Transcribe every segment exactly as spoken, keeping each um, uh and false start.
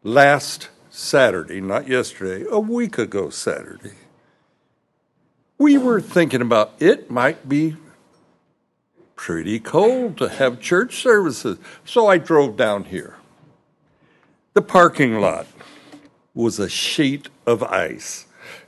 last Saturday, not yesterday, a week ago Saturday, we were thinking about it might be pretty cold to have church services. So I drove down here. The parking lot was a sheet of ice.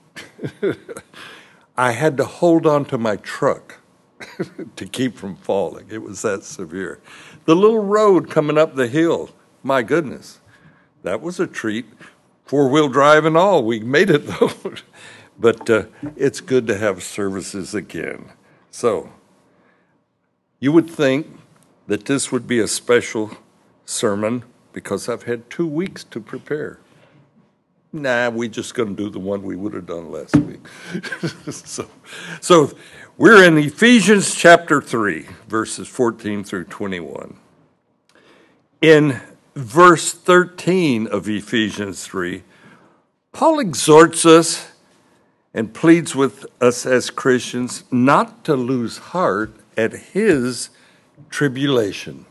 I had to hold on to my truck to keep from falling. It was that severe. The little road coming up the hill, my goodness, that was a treat. Four-wheel drive and all. We made it, though. But uh, it's good to have services again. So you would think that this would be a special sermon because I've had two weeks to prepare. Nah, we're just going to do the one we would have done last week. so, so we're in Ephesians chapter three, verses fourteen through twenty-one. In verse thirteen of Ephesians three, Paul exhorts us and pleads with us as Christians not to lose heart at his tribulation.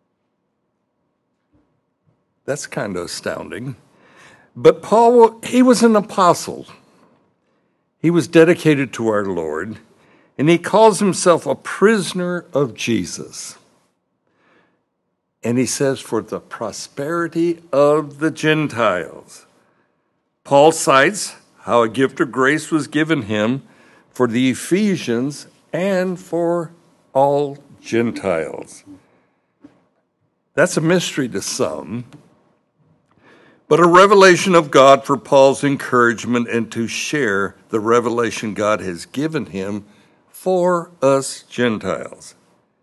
That's kind of astounding. But Paul, he was an apostle. He was dedicated to our Lord, and he calls himself a prisoner of Jesus. And he says, for the prosperity of the Gentiles. Paul cites how a gift of grace was given him for the Ephesians and for all Gentiles. That's a mystery to some, but a revelation of God for Paul's encouragement and to share the revelation God has given him for us Gentiles.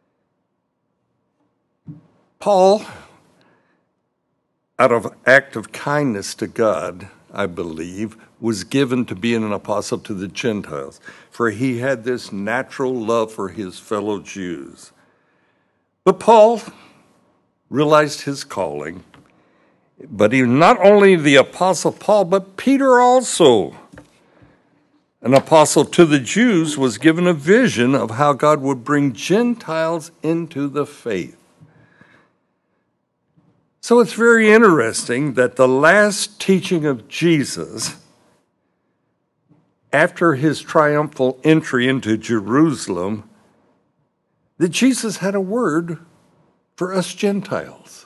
Paul, out of act of kindness to God, I believe, was given to be an apostle to the Gentiles, for he had this natural love for his fellow Jews. But Paul realized his calling, but he not only the apostle Paul, but Peter also, an apostle to the Jews, was given a vision of how God would bring Gentiles into the faith. So it's very interesting that the last teaching of Jesus, after his triumphal entry into Jerusalem, that Jesus had a word for us Gentiles.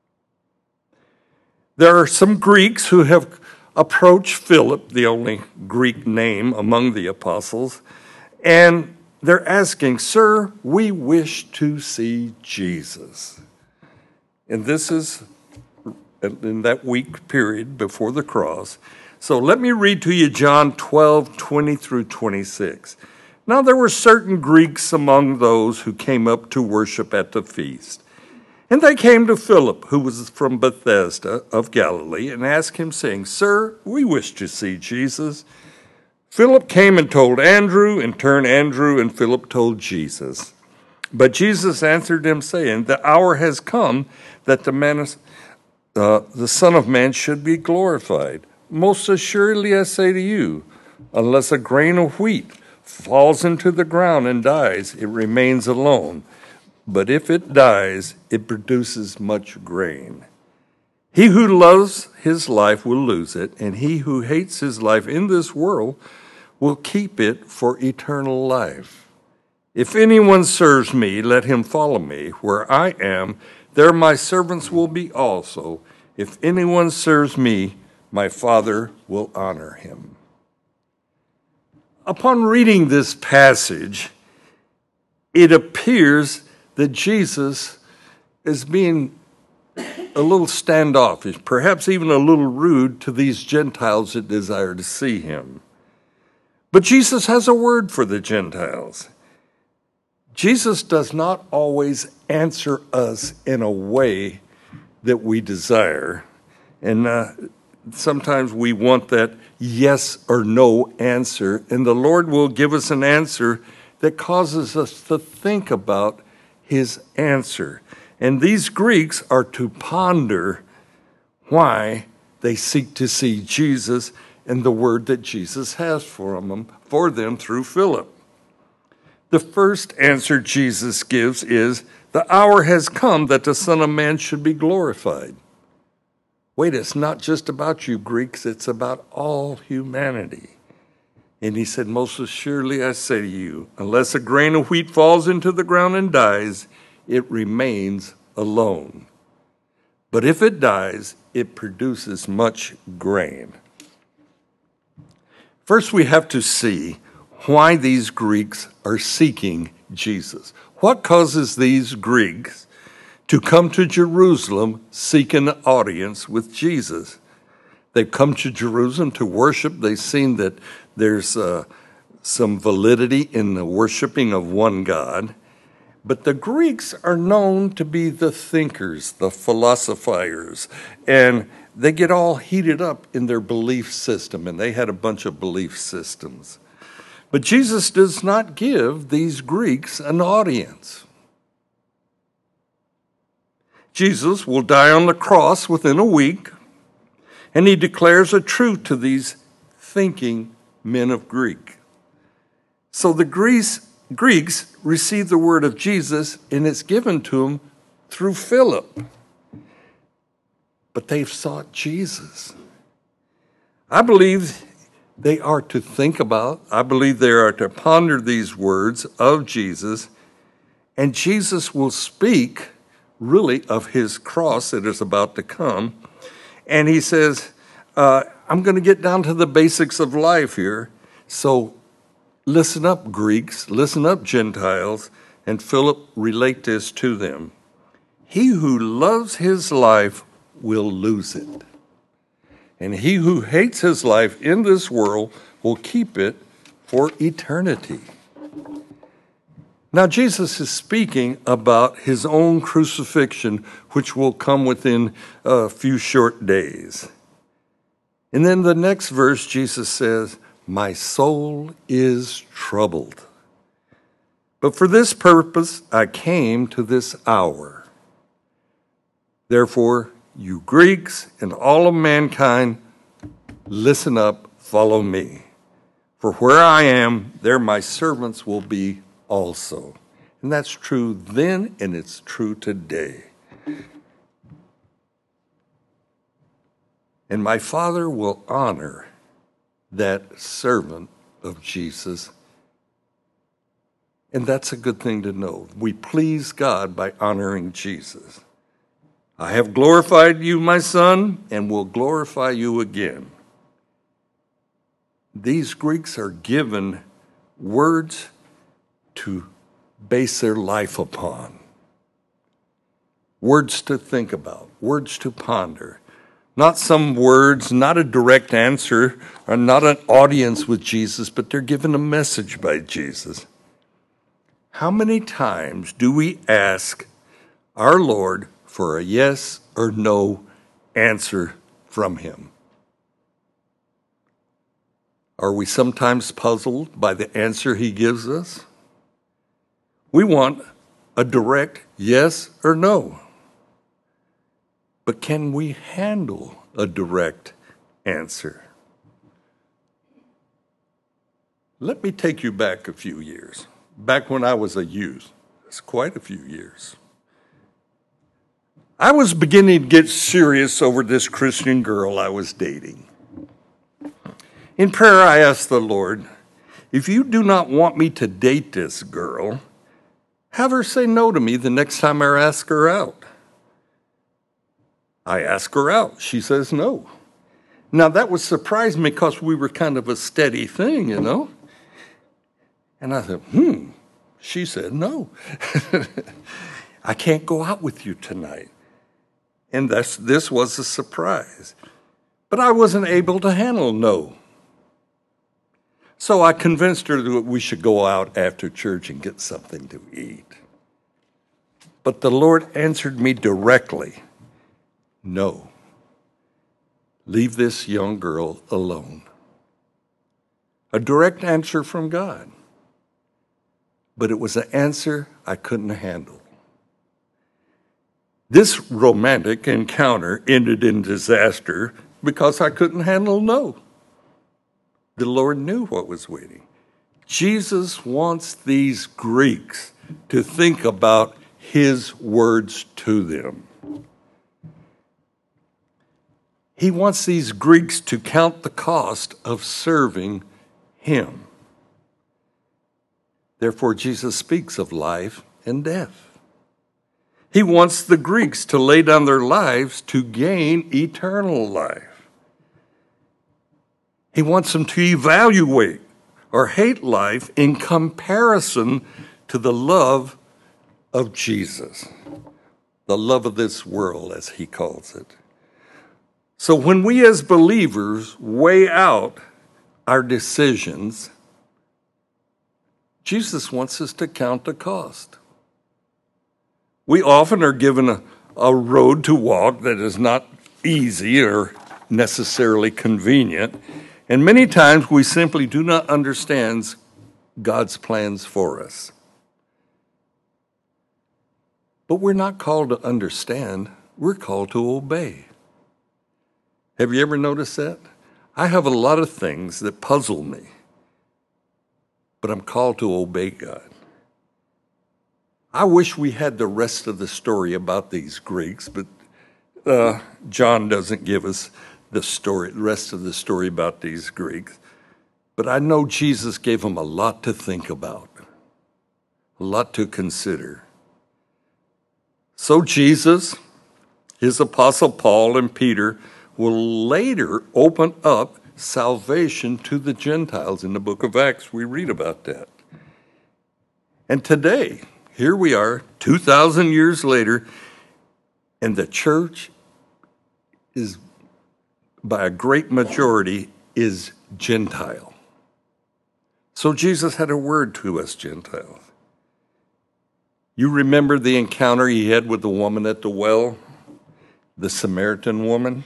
There are some Greeks who have approached Philip, the only Greek name among the apostles, and they're asking, "Sir, we wish to see Jesus." And this is in that week period before the cross. So let me read to you John twelve, twenty through twenty-six. Now there were certain Greeks among those who came up to worship at the feast. And they came to Philip, who was from Bethsaida of Galilee, and asked him, saying, "Sir, we wish to see Jesus." Philip came and told Andrew, in turn Andrew and Philip told Jesus. But Jesus answered them, saying, "The hour has come that the man, uh, the Son of Man should be glorified. Most assuredly I say to you, unless a grain of wheat falls into the ground and dies, it remains alone. But if it dies, it produces much grain. He who loves his life will lose it, and he who hates his life in this world will keep it for eternal life. If anyone serves me, let him follow me. Where I am, there my servants will be also. If anyone serves me, my Father will honor him." Upon reading this passage, it appears that Jesus is being a little standoffish, perhaps even a little rude to these Gentiles that desire to see him. But Jesus has a word for the Gentiles. Jesus does not always answer us in a way that we desire. And uh, sometimes we want that yes or no answer, and the Lord will give us an answer that causes us to think about his answer. And these Greeks are to ponder why they seek to see Jesus and the word that Jesus has for them, for them through Philip. The first answer Jesus gives is, "The hour has come that the Son of Man should be glorified." Wait, it's not just about you Greeks, it's about all humanity. And he said, most assuredly I say to you, unless a grain of wheat falls into the ground and dies, it remains alone. But if it dies, it produces much grain. First, we have to see why these Greeks are seeking Jesus. What causes these Greeks to come to Jerusalem seeking an audience with Jesus? They've come to Jerusalem to worship. They've seen that there's uh, some validity in the worshiping of one God. But the Greeks are known to be the thinkers, the philosophers, and they get all heated up in their belief system, and they had a bunch of belief systems. But Jesus does not give these Greeks an audience. Jesus will die on the cross within a week, and he declares a truth to these thinking men of Greek. So the Greece Greeks receive the word of Jesus, and it's given to them through Philip. But they've sought Jesus. I believe they are to think about, I believe they are to ponder these words of Jesus, and Jesus will speak really of his cross that is about to come. And he says, uh, I'm going to get down to the basics of life here. So listen up, Greeks, listen up, Gentiles, and Philip relate this to them. He who loves his life will lose it. And he who hates his life in this world will keep it for eternity. Now, Jesus is speaking about his own crucifixion, which will come within a few short days. And then the next verse, Jesus says, my soul is troubled. But for this purpose I came to this hour. Therefore, you Greeks and all of mankind, listen up, follow me. For where I am, there my servants will be also. And that's true then, and it's true today. And my Father will honor that servant of Jesus. And that's a good thing to know. We please God by honoring Jesus. I have glorified you, my son, and will glorify you again. These Greeks are given words to base their life upon, words to think about, words to ponder. Not some words, not a direct answer, or not an audience with Jesus, but they're given a message by Jesus. How many times do we ask our Lord for a yes or no answer from him? Are we sometimes puzzled by the answer he gives us? We want a direct yes or no. But can we handle a direct answer? Let me take you back a few years. Back when I was a youth. That's quite a few years. I was beginning to get serious over this Christian girl I was dating. In prayer, I asked the Lord, if you do not want me to date this girl, have her say no to me the next time I ask her out. I ask her out. She says no. Now, that would surprise me because we were kind of a steady thing, you know. And I said, hmm, she said no. I can't go out with you tonight. And that's, this was a surprise. But I wasn't able to handle no. So I convinced her that we should go out after church and get something to eat. But the Lord answered me directly. No, leave this young girl alone. A direct answer from God. But it was an answer I couldn't handle. This romantic encounter ended in disaster because I couldn't handle no. The Lord knew what was waiting. Jesus wants these Greeks to think about his words to them. He wants these Greeks to count the cost of serving him. Therefore, Jesus speaks of life and death. He wants the Greeks to lay down their lives to gain eternal life. He wants them to evaluate or hate life in comparison to the love of Jesus, the love of this world, as he calls it. So when we as believers weigh out our decisions, Jesus wants us to count the cost. We often are given a, a road to walk that is not easy or necessarily convenient, and many times we simply do not understand God's plans for us. But we're not called to understand, we're called to obey. Have you ever noticed that? I have a lot of things that puzzle me, but I'm called to obey God. I wish we had the rest of the story about these Greeks, but uh, John doesn't give us the story, the rest of the story about these Greeks. But I know Jesus gave them a lot to think about, a lot to consider. So Jesus, his apostle Paul, and Peter will later open up salvation to the Gentiles. In the book of Acts, we read about that. And today, here we are, two thousand years later, and the church is, by a great majority, is Gentile. So Jesus had a word to us Gentiles. You remember the encounter he had with the woman at the well, the Samaritan woman?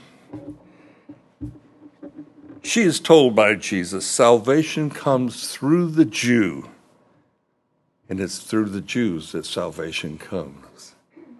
She is told by Jesus, salvation comes through the Jew, and it's through the Jews that salvation comes.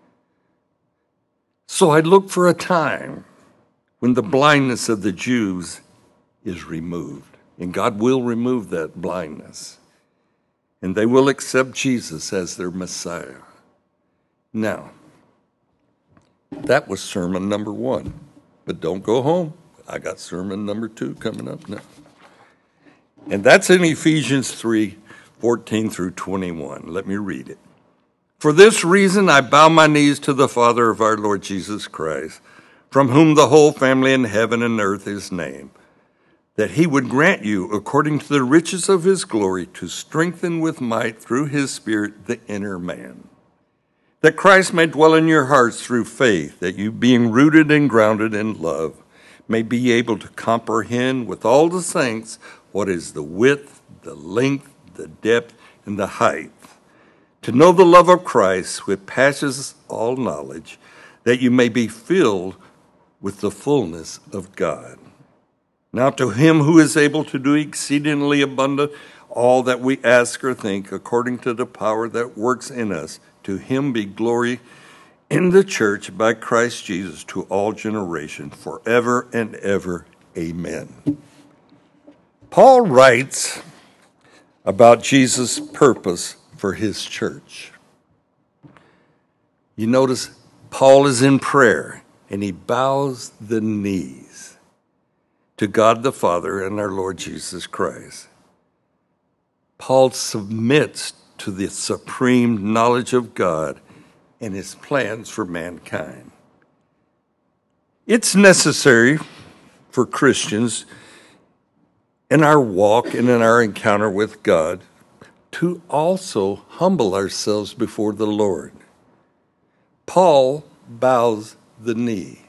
So I look for a time when the blindness of the Jews is removed, and God will remove that blindness, and they will accept Jesus as their Messiah. Now, that was sermon number one, but don't go home. I got sermon number two coming up now. And that's in Ephesians three, fourteen through twenty-one. Let me read it. For this reason I bow my knees to the Father of our Lord Jesus Christ, from whom the whole family in heaven and earth is named, that he would grant you, according to the riches of his glory, to strengthen with might through his Spirit the inner man, that Christ may dwell in your hearts through faith, that you, being rooted and grounded in love, may be able to comprehend with all the saints what is the width, the length, the depth, and the height, to know the love of Christ which passes all knowledge, that you may be filled with the fullness of God. Now to him who is able to do exceedingly abundant all that we ask or think, according to the power that works in us, to him be glory in the church by Christ Jesus to all generations, forever and ever. Amen. Paul writes about Jesus' purpose for his church. You notice Paul is in prayer, and he bows the knees to God the Father and our Lord Jesus Christ. Paul submits to the supreme knowledge of God and his plans for mankind. It's necessary for Christians in our walk and in our encounter with God to also humble ourselves before the Lord. Paul bows the knee.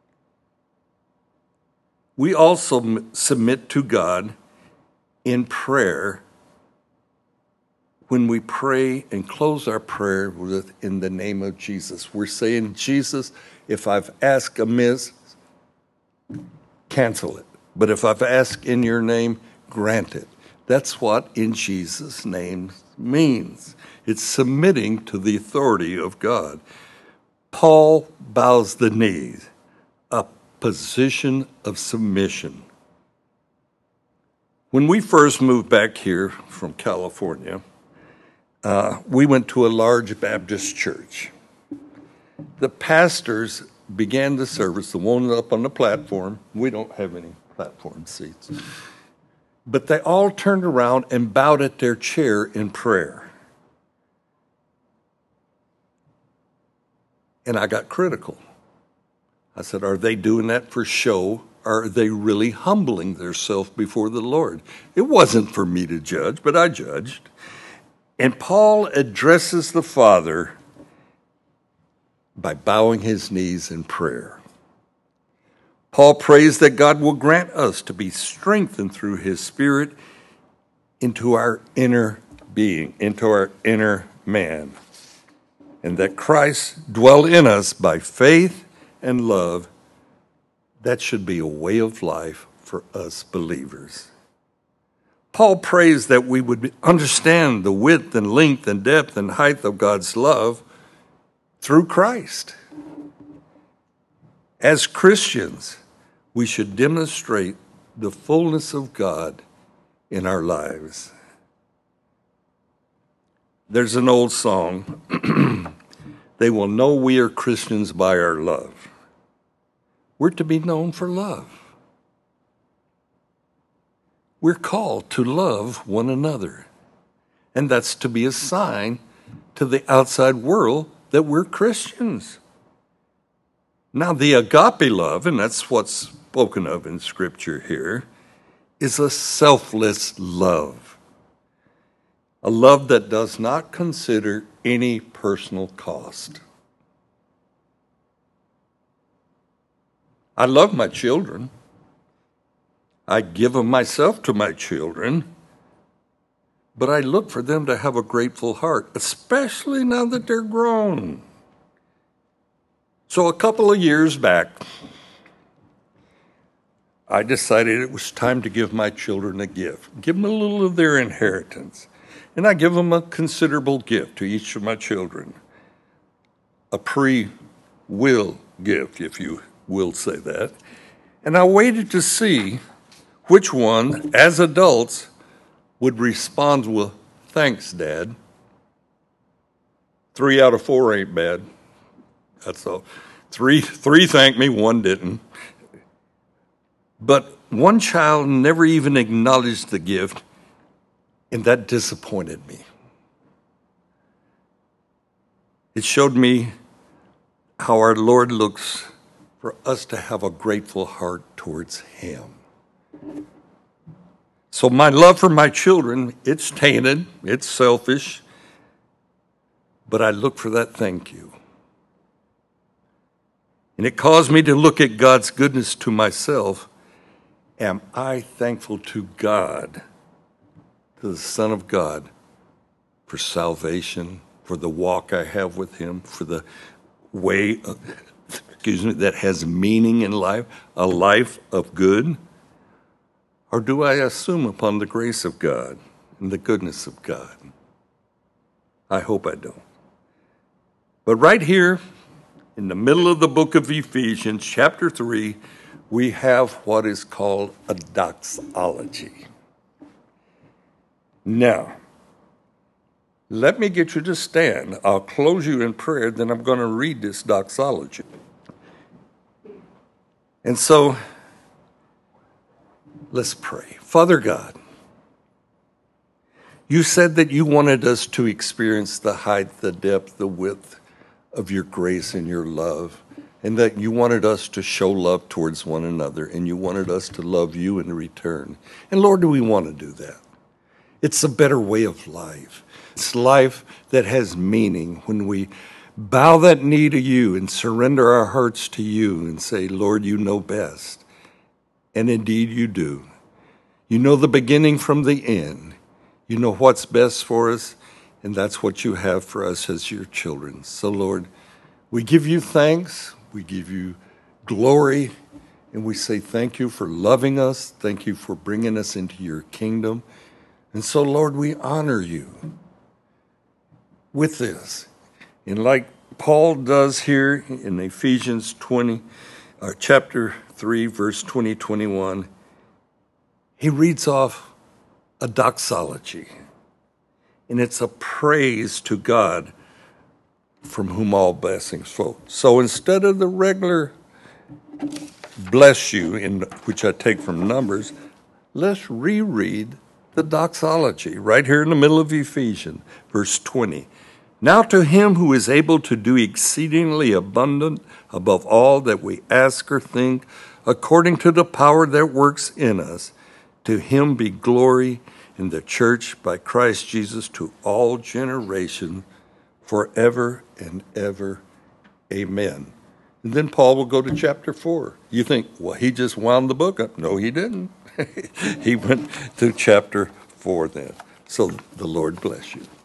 We also submit to God in prayer when we pray and close our prayer with in the name of Jesus. We're saying, Jesus, if I've asked amiss, cancel it. But if I've asked in your name, grant it. That's what in Jesus' name means. It's submitting to the authority of God. Paul bows the knees, a position of submission. When we first moved back here from California, Uh, we went to a large Baptist church. The pastors began the service, the one up on the platform, we don't have any platform seats, but they all turned around and bowed at their chair in prayer. And I got critical. I said, are they doing that for show? Or are they really humbling themselves before the Lord? It wasn't for me to judge, but I judged. And Paul addresses the Father by bowing his knees in prayer. Paul prays that God will grant us to be strengthened through his Spirit into our inner being, into our inner man, and that Christ dwell in us by faith and love. That should be a way of life for us believers. Paul prays that we would understand the width and length and depth and height of God's love through Christ. As Christians, we should demonstrate the fullness of God in our lives. There's an old song, they will know we are Christians by our love. We're to be known for love. We're called to love one another. And that's to be a sign to the outside world that we're Christians. Now, the agape love, and that's what's spoken of in Scripture here, is a selfless love. A love that does not consider any personal cost. I love my children. I give of myself to my children, but I look for them to have a grateful heart, especially now that they're grown. So a couple of years back, I decided it was time to give my children a gift, give them a little of their inheritance. And I give them a considerable gift to each of my children, a pre-will gift, if you will say that. And I waited to see which one, as adults, would respond with, thanks, Dad. Three out of four ain't bad. That's all. Three, three thanked me, one didn't. But one child never even acknowledged the gift, and that disappointed me. It showed me how our Lord looks for us to have a grateful heart towards him. So my love for my children, it's tainted, it's selfish, but I look for that thank you. And it caused me to look at God's goodness to myself. Am I thankful to God, to the Son of God, for salvation, for the walk I have with him, for the way, of, excuse me, that has meaning in life, a life of good? Or do I assume upon the grace of God and the goodness of God? I hope I don't. But right here, in the middle of the book of Ephesians, chapter three, we have what is called a doxology. Now, let me get you to stand. I'll close you in prayer, then I'm going to read this doxology. And so, let's pray. Father God, you said that you wanted us to experience the height, the depth, the width of your grace and your love, and that you wanted us to show love towards one another, and you wanted us to love you in return. And Lord, do we want to do that? It's a better way of life. It's life that has meaning when we bow that knee to you and surrender our hearts to you and say, Lord, you know best. And indeed you do. You know the beginning from the end. You know what's best for us, and that's what you have for us as your children. So, Lord, we give you thanks, we give you glory, and we say thank you for loving us. Thank you for bringing us into your kingdom. And so, Lord, we honor you with this. And like Paul does here in Ephesians twenty, uh, chapter three, verse twenty, twenty-one, he reads off a doxology. And it's a praise to God from whom all blessings flow. So instead of the regular bless you, in which I take from Numbers, let's reread the doxology right here in the middle of Ephesians, verse twenty. Now to him who is able to do exceedingly abundant above all that we ask or think, according to the power that works in us, to him be glory in the church by Christ Jesus to all generations, forever and ever. Amen. And then Paul will go to chapter four. You think, well, he just wound the book up. No, he didn't. He went to chapter four then. So the Lord bless you.